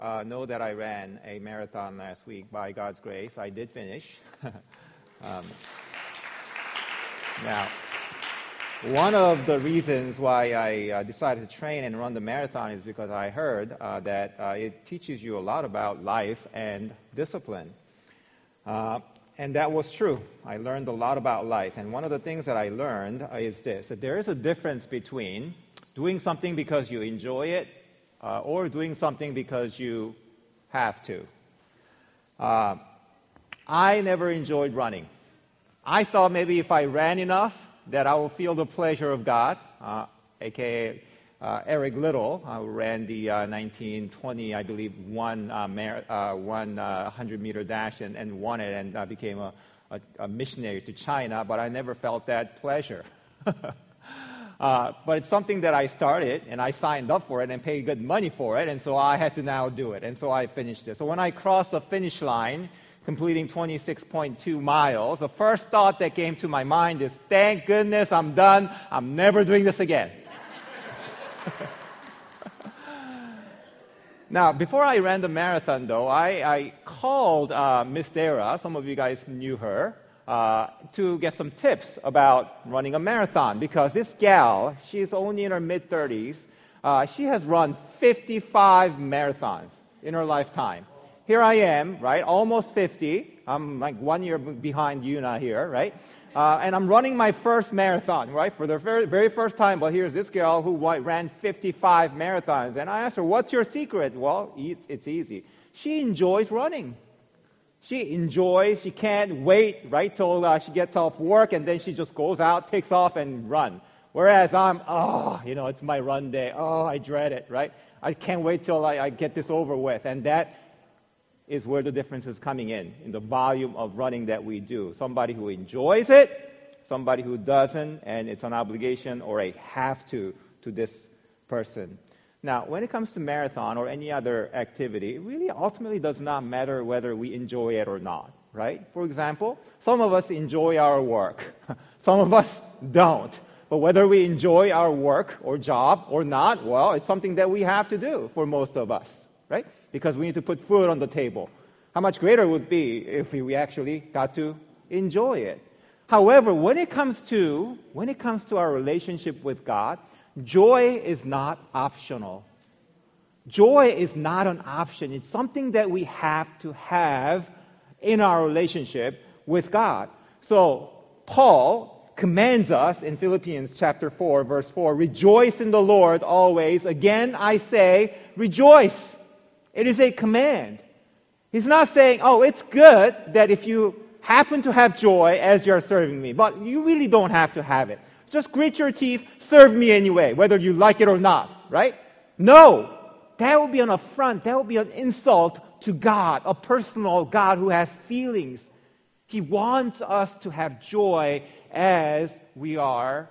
know that I ran a marathon last week by God's grace. I did finish. Now, one of the reasons why I decided to train and run the marathon is because I heard that it teaches you a lot about life and discipline. And that was true. I learned a lot about life. And one of the things that I learned is this, that there is a difference between doing something because you enjoy it or doing something because you have to. I never enjoyed running. I thought maybe if I ran enough that I will feel the pleasure of God, a.k.a. Eric Little, who ran the 1920, I believe, won 100-meter dash and won it and became a missionary to China, but I never felt that pleasure. But it's something that I started, and I signed up for it and paid good money for it, and so I had to now do it, and so I finished it. So when I crossed the finish line, completing 26.2 miles, the first thought that came to my mind is, thank goodness I'm done. I'm never doing this again. Now, before I ran the marathon, though, I called Miss Dara, some of you guys knew her, to get some tips about running a marathon, because this gal, she's only in her mid-30s, she has run 55 marathons in her lifetime. Here I am, right, almost 50. I'm like 1 year behind Yuna here, right? And I'm running my first marathon, right, for the very, very first time. But here's this girl who ran 55 marathons. And I asked her, what's your secret? Well, it's easy. She enjoys running. She can't wait, right, till she gets off work, and then she just goes out, takes off, and run. Whereas it's my run day. Oh, I dread it, right? I can't wait till I get this over with. And that is where the difference is coming in the volume of running that we do. Somebody who enjoys it, somebody who doesn't, and it's an obligation or a have to this person. Now, when it comes to marathon or any other activity, it really ultimately does not matter whether we enjoy it or not, right? For example, some of us enjoy our work. Some of us don't. But whether we enjoy our work or job or not, well, it's something that we have to do for most of us, right? Because we need to put food on the table. How much greater it would be if we actually got to enjoy it. However, when it comes to our relationship with God, joy is not optional. Joy is not an option. It's something that we have to have in our relationship with God. So Paul commands us in Philippians chapter 4, verse 4, rejoice in the Lord always. Again, I say, rejoice. It is a command. He's not saying, oh, it's good that if you happen to have joy as you're serving me, but you really don't have to have it. Just grit your teeth, serve me anyway, whether you like it or not, right? No, that would be an affront. That would be an insult to God, a personal God who has feelings. He wants us to have joy as we are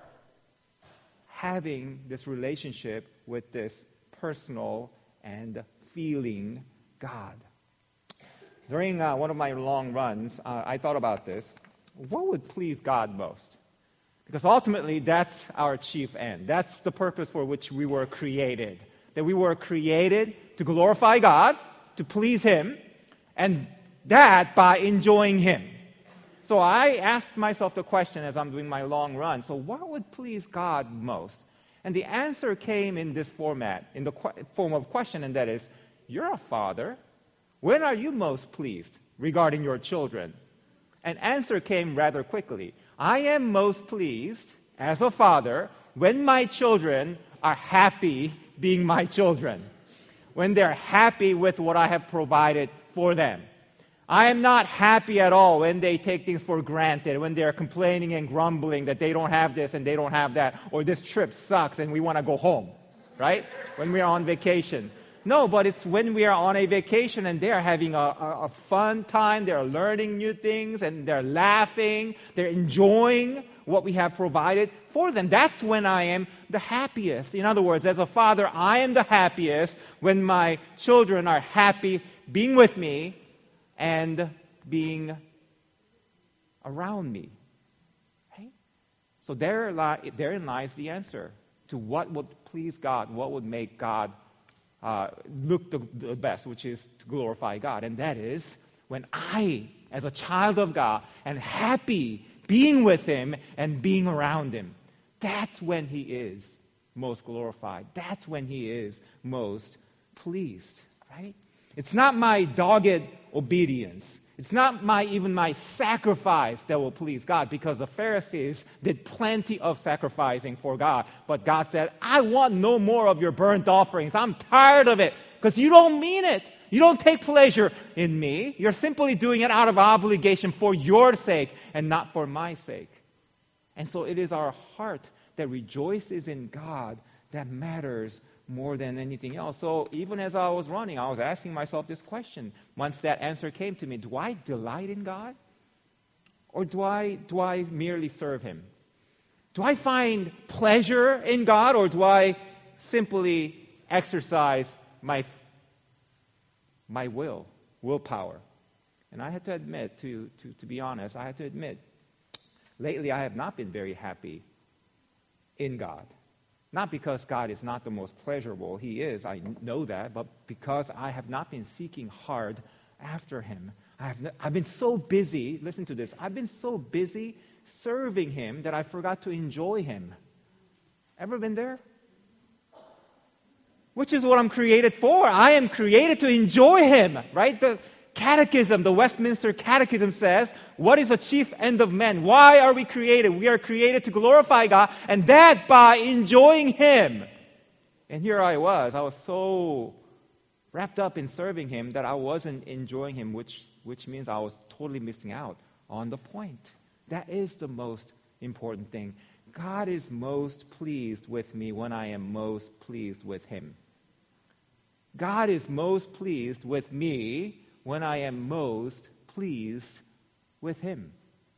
having this relationship with this personal and feeling God. During one of my long runs, I thought about this. What would please God most? Because ultimately, that's our chief end. That's the purpose for which we were created. That we were created to glorify God, to please Him, and that by enjoying Him. So I asked myself the question as I'm doing my long run, so what would please God most? And the answer came in this format, in the form of question, and that is, you're a father. When are you most pleased regarding your children? An answer came rather quickly. I am most pleased as a father when my children are happy being my children, when they're happy with what I have provided for them. I am not happy at all when they take things for granted, when they're complaining and grumbling that they don't have this and they don't have that, or this trip sucks and we want to go home, right? When we are on vacation. No, but it's when we are on a vacation and they're having a fun time, they're learning new things, and they're laughing, they're enjoying what we have provided for them. That's when I am the happiest. In other words, as a father, I am the happiest when my children are happy being with me and being around me. Right? So therein lies the answer to what would please God, what would make God look the best, which is to glorify God. And that is when I, as a child of God, am happy being with Him and being around Him. That's when He is most glorified. That's when He is most pleased, right? It's not my dogged obedience. It's not even my sacrifice that will please God, because the Pharisees did plenty of sacrificing for God. But God said, I want no more of your burnt offerings. I'm tired of it because you don't mean it. You don't take pleasure in me. You're simply doing it out of obligation for your sake and not for my sake. And so it is our heart that rejoices in God that matters more than anything else. So even as I was running, I was asking myself this question. Once that answer came to me, do I delight in God? Or do I merely serve Him? Do I find pleasure in God, or do I simply exercise my willpower? And I had to admit, to be honest, I had to admit, lately I have not been very happy in God. Not because God is not the most pleasurable. He is, I know that, but because I have not been seeking hard after Him. I've been so busy, listen to this, I've been so busy serving Him that I forgot to enjoy Him. Ever been there? Which is what I'm created for. I am created to enjoy Him, right? The Catechism, the Westminster Catechism says, what is the chief end of man? Why are we created? We are created to glorify God, and that by enjoying Him. And here I was so wrapped up in serving Him that I wasn't enjoying Him, which means I was totally missing out on the point. That is the most important thing. God is most pleased with me when I am most pleased with Him. God is most pleased with me when I am most pleased with Him.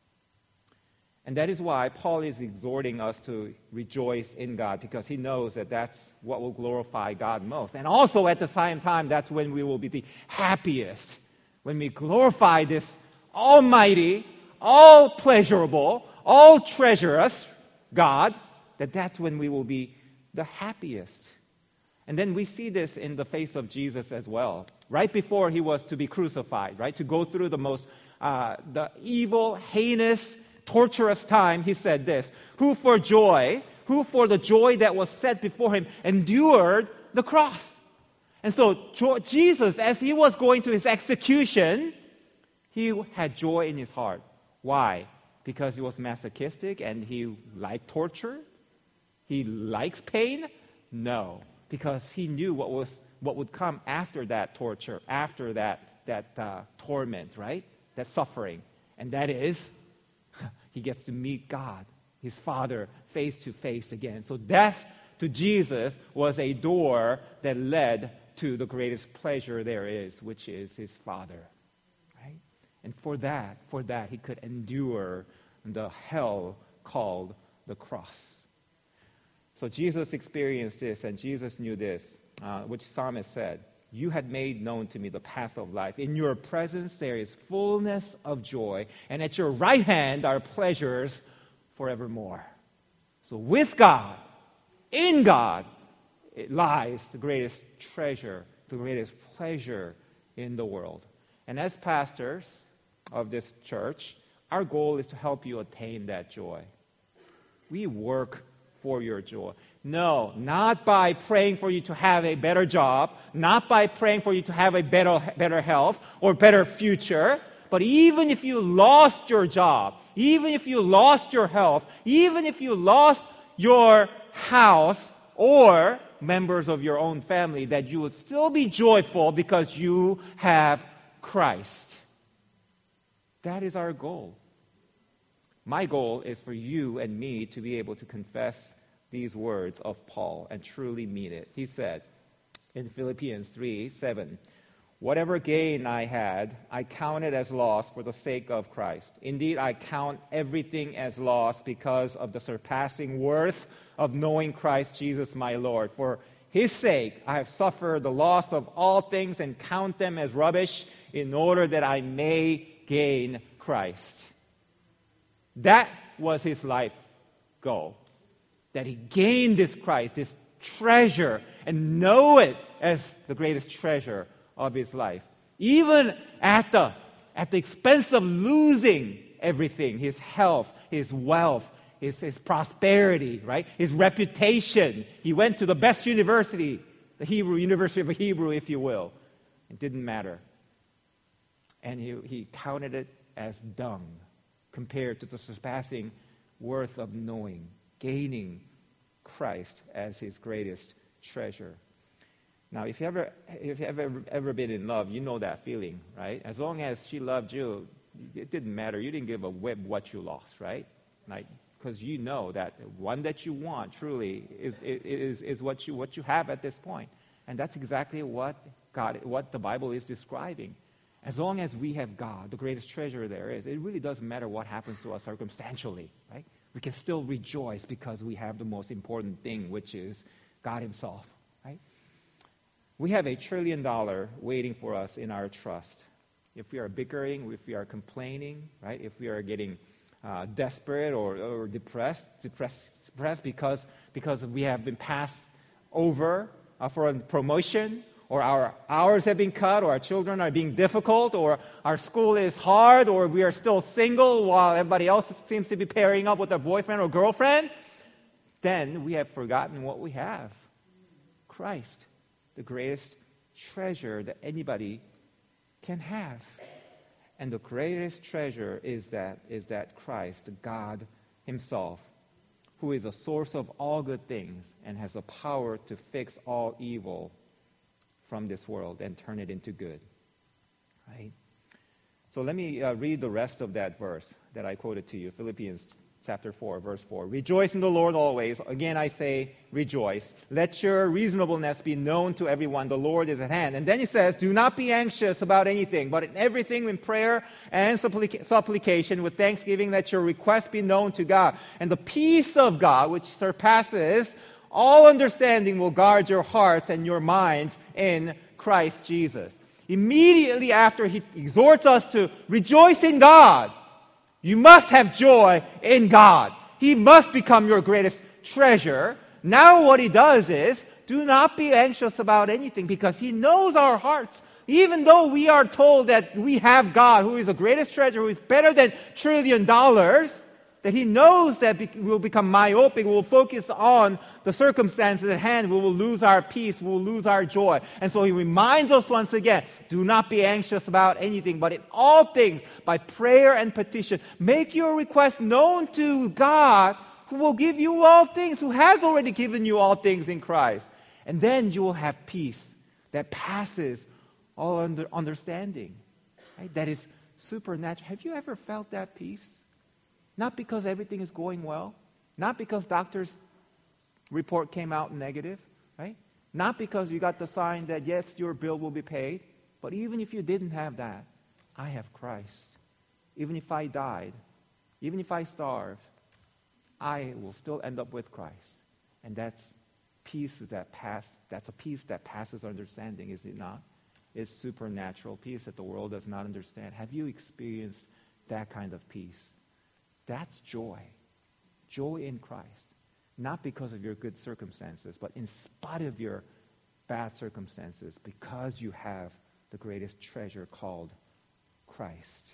And that is why Paul is exhorting us to rejoice in God, because he knows that that's what will glorify God most. And also at the same time, that's when we will be the happiest. When we glorify this almighty, all pleasurable, all treacherous God, that's when we will be the happiest. And then we see this in the face of Jesus as well. Right before He was to be crucified, right, to go through the evil, heinous, torturous time, He said this, who for the joy that was set before Him endured the cross. And so Jesus, as He was going to His execution, He had joy in His heart. Why? Because He was masochistic and He liked torture? He likes pain? No. Because He knew what would come after that torture, after that torment, right? That suffering. And that is, He gets to meet God, His Father, face to face again. So death to Jesus was a door that led to the greatest pleasure there is, which is His Father, right? And for that, He could endure the hell called the cross. So Jesus experienced this, and Jesus knew this, which psalmist said, you had made known to me the path of life. In your presence there is fullness of joy, and at your right hand are pleasures forevermore. So with God, in God, it lies the greatest treasure, the greatest pleasure in the world. And as pastors of this church, our goal is to help you attain that joy. We work for your joy. No, not by praying for you to have a better job, not by praying for you to have a better health or better future, but even if you lost your job, even if you lost your health, even if you lost your house or members of your own family, that you would still be joyful because you have Christ. That is our goal. My goal is for you and me to be able to confess these words of Paul and truly mean it. He said in Philippians 3:7, whatever gain I had, I counted as loss for the sake of Christ. Indeed, I count everything as loss because of the surpassing worth of knowing Christ Jesus my Lord. For His sake, I have suffered the loss of all things and count them as rubbish in order that I may gain Christ. That was his life goal. That he gained this Christ, this treasure, and know it as the greatest treasure of his life. Even at the expense of losing everything, his health, his wealth, his prosperity, right? His reputation. He went to the best university, the University of Hebrew, if you will. It didn't matter. And he counted it as dung compared to the surpassing worth of knowing, gaining Christ as his greatest treasure. Now, if you've ever been in love, you know that feeling, right? As long as she loved you, it didn't matter. You didn't give a whip what you lost, right? Like, because you know that one that you want truly is what you have at this point, and that's exactly what the Bible is describing. As long as we have God, the greatest treasure there is, it really doesn't matter what happens to us circumstantially, right? We can still rejoice because we have the most important thing, which is God himself, right? We have $1 trillion waiting for us in our trust. If we are bickering, if we are complaining, right? If we are getting desperate or depressed because we have been passed over for a promotion, or our hours have been cut, or our children are being difficult, or our school is hard, or we are still single while everybody else seems to be pairing up with a boyfriend or girlfriend, then we have forgotten what we have. Christ, the greatest treasure that anybody can have. And the greatest treasure is that Christ, God himself, who is the source of all good things and has the power to fix all evil from this world and turn it into good. Right? So let me read the rest of that verse that I quoted to you, Philippians chapter 4, verse 4. Rejoice in the Lord always. Again, I say rejoice. Let your reasonableness be known to everyone. The Lord is at hand. And then he says, do not be anxious about anything, but in everything in prayer and supplication with thanksgiving, let your requests be known to God. And the peace of God, which surpasses all understanding, will guard your hearts and your minds in Christ Jesus. Immediately after he exhorts us to rejoice in God, you must have joy in God. He must become your greatest treasure. Now what he does is, do not be anxious about anything, because he knows our hearts. Even though we are told that we have God, who is the greatest treasure, who is better than $1 trillion, that he knows that we will become myopic, we will focus on the circumstances at hand, we will lose our peace, we will lose our joy. And so he reminds us once again, do not be anxious about anything, but in all things, by prayer and petition, make your request known to God, who will give you all things, who has already given you all things in Christ. And then you will have peace that passes all understanding. Right? That is supernatural. Have you ever felt that peace? Not because everything is going well, not because doctor's report came out negative, right? Not because you got the sign that, yes, your bill will be paid, but even if you didn't have that, I have Christ. Even if I died, even if I starved, I will still end up with Christ. And that's a peace that passes understanding, is it not? It's supernatural peace that the world does not understand. Have you experienced that kind of peace? That's joy. Joy in Christ. Not because of your good circumstances, but in spite of your bad circumstances, because you have the greatest treasure called Christ.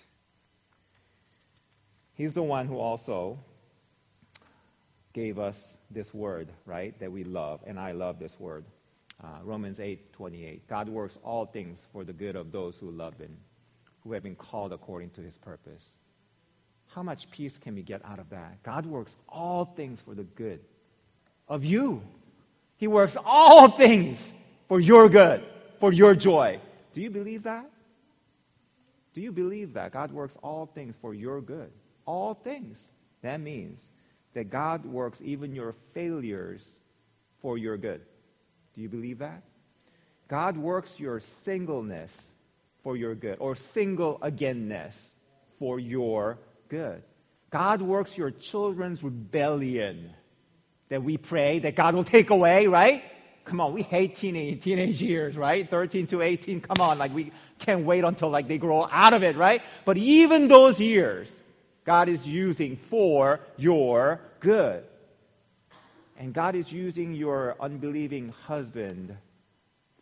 He's the one who also gave us this word, right, that we love, and I love this word. Romans 8:28. God works all things for the good of those who love him, who have been called according to his purpose. How much peace can we get out of that? God works all things for the good of you. He works all things for your good, for your joy. Do you believe that? Do you believe that God works all things for your good? All things. That means that God works even your failures for your good. Do you believe that? God works your singleness for your good, or single againness for your good. God works your children's rebellion that we pray that God will take away, right? Come on, we hate teenage years, right? 13 to 18, come on, like we can't wait until like they grow out of it, right? But even those years, God is using for your good. And God is using your unbelieving husband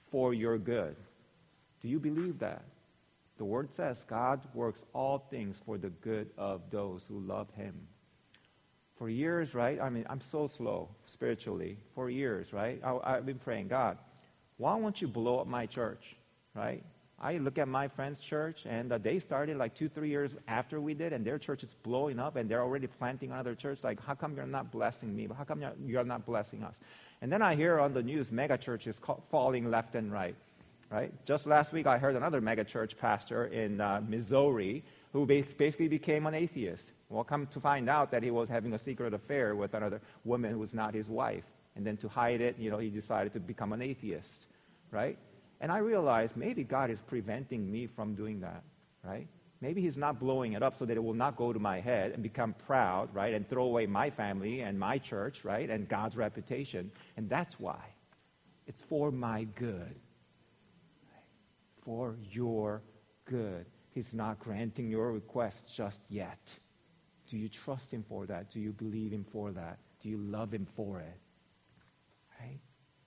for your good. Do you believe that? The Word says God works all things for the good of those who love Him. For years, right? I mean, I'm so slow spiritually. For years, right? I've been praying, God, why won't you blow up my church, right? I look at my friend's church, and they started like 2-3 years after we did, and their church is blowing up, and they're already planting another church. Like, how come you're not blessing me? How come you're not blessing us? And then I hear on the news, mega churches falling left and right. Right? Just last week, I heard another mega church pastor in Missouri who basically became an atheist. Well, come to find out that he was having a secret affair with another woman who was not his wife. And then to hide it, he decided to become an atheist. Right? And I realized maybe God is preventing me from doing that. Right? Maybe He's not blowing it up so that it will not go to my head and become proud, right? And throw away my family and my church, right? And God's reputation. And that's why. It's for my good. For your good. He's not granting your request just yet. Do you trust Him for that? Do you believe Him for that? Do you love Him for it? Right?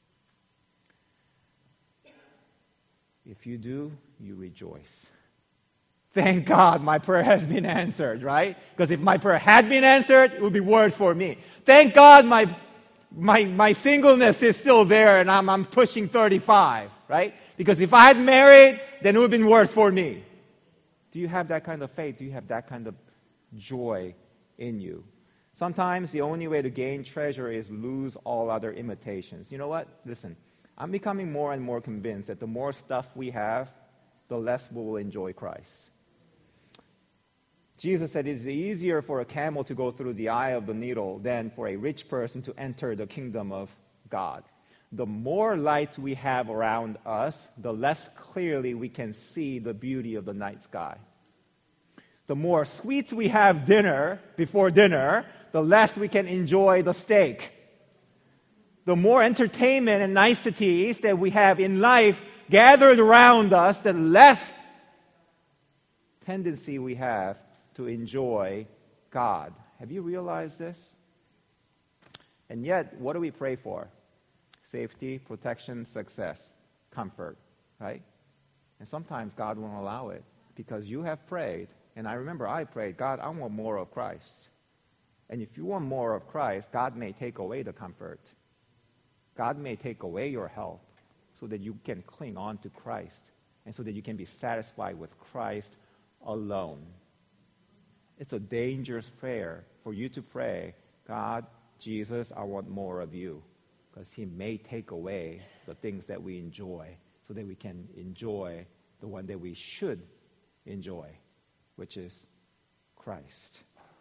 If you do, you rejoice. Thank God my prayer has been answered, right? Because if my prayer had been answered, it would be worse for me. Thank God my singleness is still there and I'm pushing 35, right? Because if I had married, then it would have been worse for me. Do you have that kind of faith? Do you have that kind of joy in you? Sometimes the only way to gain treasure is lose all other imitations. You know what? Listen, I'm becoming more and more convinced that the more stuff we have, the less we will enjoy Christ. Jesus said it is easier for a camel to go through the eye of the needle than for a rich person to enter the kingdom of God. The more light we have around us, the less clearly we can see the beauty of the night sky. The more sweets we have before dinner, the less we can enjoy the steak. The more entertainment and niceties that we have in life gathered around us, the less tendency we have to enjoy God. Have you realized this? And yet, what do we pray for? Safety, protection, success, comfort, right? And sometimes God won't allow it because you have prayed. And I remember I prayed, God, I want more of Christ. And if you want more of Christ, God may take away the comfort. God may take away your health so that you can cling on to Christ and so that you can be satisfied with Christ alone. It's a dangerous prayer for you to pray, God, Jesus, I want more of you. Because He may take away the things that we enjoy so that we can enjoy the one that we should enjoy, which is Christ.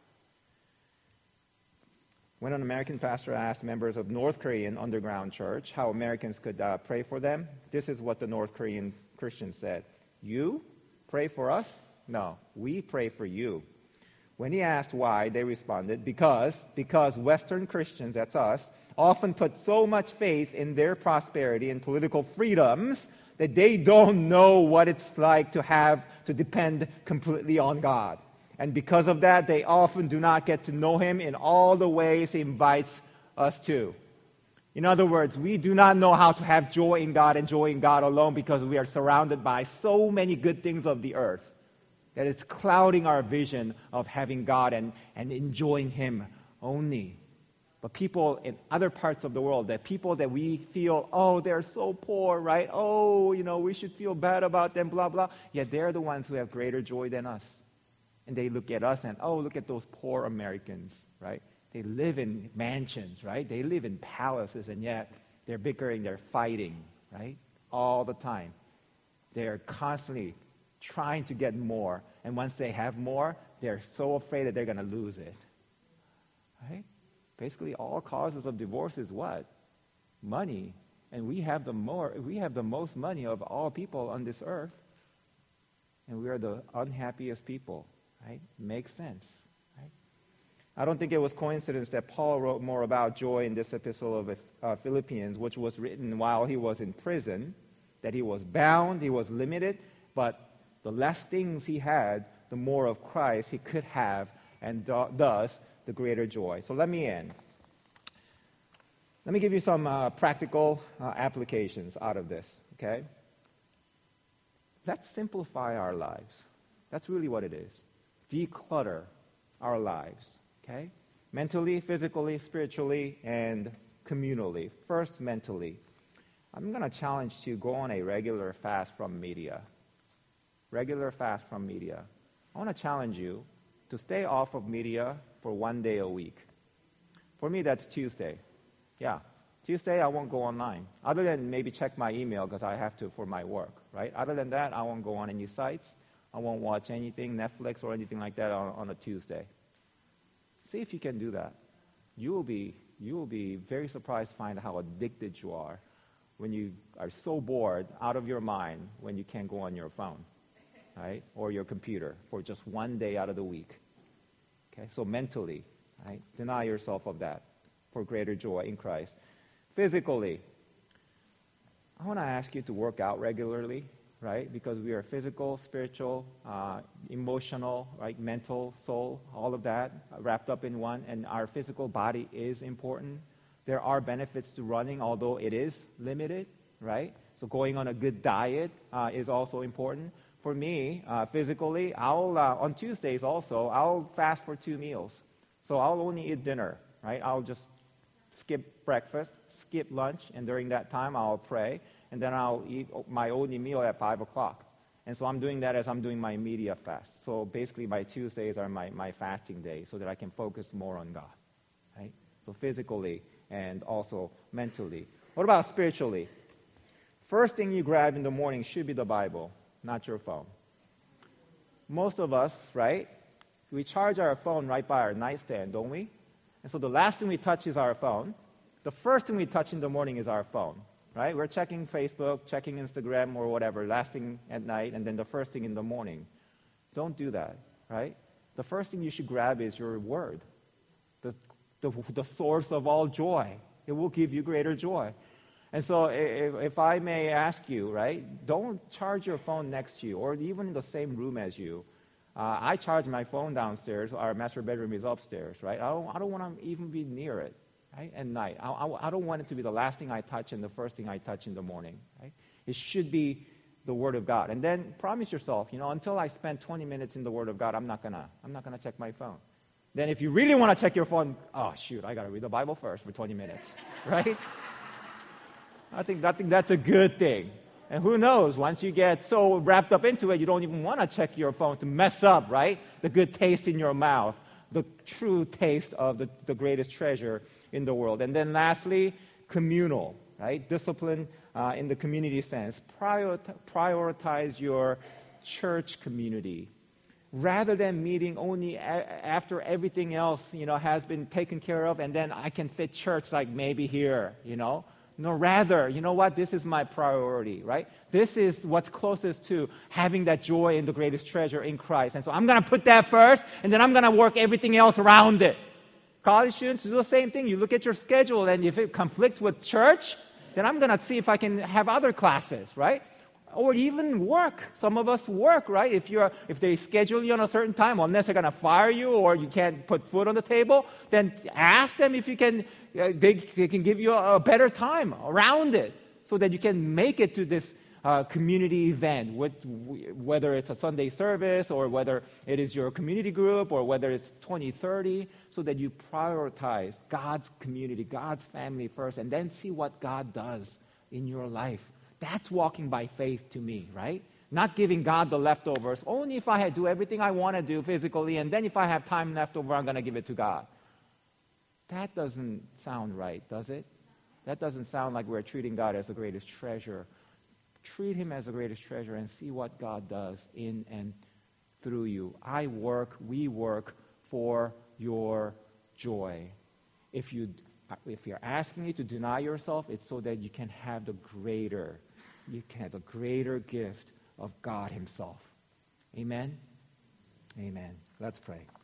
When an American pastor asked members of North Korean underground church how Americans could pray for them, this is what the North Korean Christians said. You pray for us? No, we pray for you. When he asked why, they responded, because Western Christians, that's us, often put so much faith in their prosperity and political freedoms that they don't know what it's like to have to depend completely on God. And because of that, they often do not get to know Him in all the ways He invites us to. In other words, we do not know how to have joy in God and joy in God alone because we are surrounded by so many good things of the earth that it's clouding our vision of having God and enjoying Him only. But people in other parts of the world, that people that we feel, oh, they're so poor, right? Oh, we should feel bad about them, blah, blah. Yet they're the ones who have greater joy than us. And they look at us and, oh, look at those poor Americans, right? They live in mansions, right? They live in palaces, and yet they're bickering, they're fighting, right? All the time. They're constantly trying to get more. And once they have more, they're so afraid that they're going to lose it. Right? Basically, all causes of divorce is what? Money. And we have the most money of all people on this earth. And we are the unhappiest people. Right? Makes sense. Right? I don't think it was coincidence that Paul wrote more about joy in this epistle of Philippians, which was written while he was in prison, that he was bound, he was limited, but the less things he had, the more of Christ he could have, and thus the greater joy. So let me end. Let me give you some practical applications out of this. okay? Let's simplify our lives. That's really what it is. Declutter our lives, okay? Mentally, physically, spiritually, and communally. First, mentally. I'm going to challenge you to go on a regular fast from media. Regular fast from media. I want to challenge you to stay off of media for 1 day a week. For me, that's Tuesday. Yeah, Tuesday I won't go online, other than maybe check my email because I have to for my work, right? Other than that, I won't go on any sites. I won't watch anything, Netflix or anything like that on a Tuesday. See if you can do that. You will be very surprised to find how addicted you are when you are so bored out of your mind when you can't go on your phone, right, or your computer for just 1 day out of the week. Okay, so mentally, right, deny yourself of that for greater joy in Christ. Physically, I want to ask you to work out regularly, right, because we are physical, spiritual, emotional, right, mental, soul, all of that wrapped up in one, and our physical body is important. There are benefits to running, although it is limited, right? So going on a good diet is also important. For me, physically, on Tuesdays also, I'll fast for 2 meals. So I'll only eat dinner, right? I'll just skip breakfast, skip lunch, and during that time I'll pray, and then I'll eat my only meal at 5 o'clock. And so I'm doing that as I'm doing my media fast. So basically my Tuesdays are my fasting days so that I can focus more on God, right? So physically and also mentally. What about spiritually? First thing you grab in the morning should be the Bible, not your phone. Most of us, right, we charge our phone right by our nightstand, don't we? And so the last thing we touch is our phone. The first thing we touch in the morning is our phone, right? We're checking Facebook, checking Instagram or whatever, last thing at night, and then the first thing in the morning. Don't do that, right? The first thing you should grab is your word, the source of all joy. It will give you greater joy. And so if I may ask you, right, don't charge your phone next to you or even in the same room as you. I charge my phone downstairs. Our master bedroom is upstairs, right? I don't want to even be near it, right, at night. I don't want it to be the last thing I touch and the first thing I touch in the morning, right? It should be the Word of God. And then promise yourself, until I spend 20 minutes in the Word of God, I'm not gonna check my phone. Then if you really want to check your phone, oh, shoot, I got to read the Bible first for 20 minutes, right? I think that's a good thing. And who knows, once you get so wrapped up into it, you don't even want to check your phone to mess up, right? The good taste in your mouth, the true taste of the greatest treasure in the world. And then lastly, communal, right? Discipline in the community sense. Prioritize your church community. Rather than meeting only after everything else, has been taken care of, and then I can fit church like maybe here, No, rather, this is my priority, right? This is what's closest to having that joy in the greatest treasure in Christ. And so I'm going to put that first, and then I'm going to work everything else around it. College students do the same thing. You look at your schedule, and if it conflicts with church, then I'm going to see if I can have other classes, right? Or even work. Some of us work, right? If they schedule you on a certain time, unless they're going to fire you or you can't put food on the table, then ask them if you can. They can give you a better time around it, so that you can make it to this community event. Whether it's a Sunday service or whether it is your community group or whether it's 2030, so that you prioritize God's community, God's family first, and then see what God does in your life. That's walking by faith to me, right? Not giving God the leftovers. Only if I do everything I want to do physically, and then if I have time left over, I'm going to give it to God. That doesn't sound right, does it? That doesn't sound like we're treating God as the greatest treasure. Treat Him as the greatest treasure and see what God does in and through you. We work for your joy. If you're asking you to deny yourself, it's so that you can have the greater gift of God Himself. Amen? Amen. Let's pray.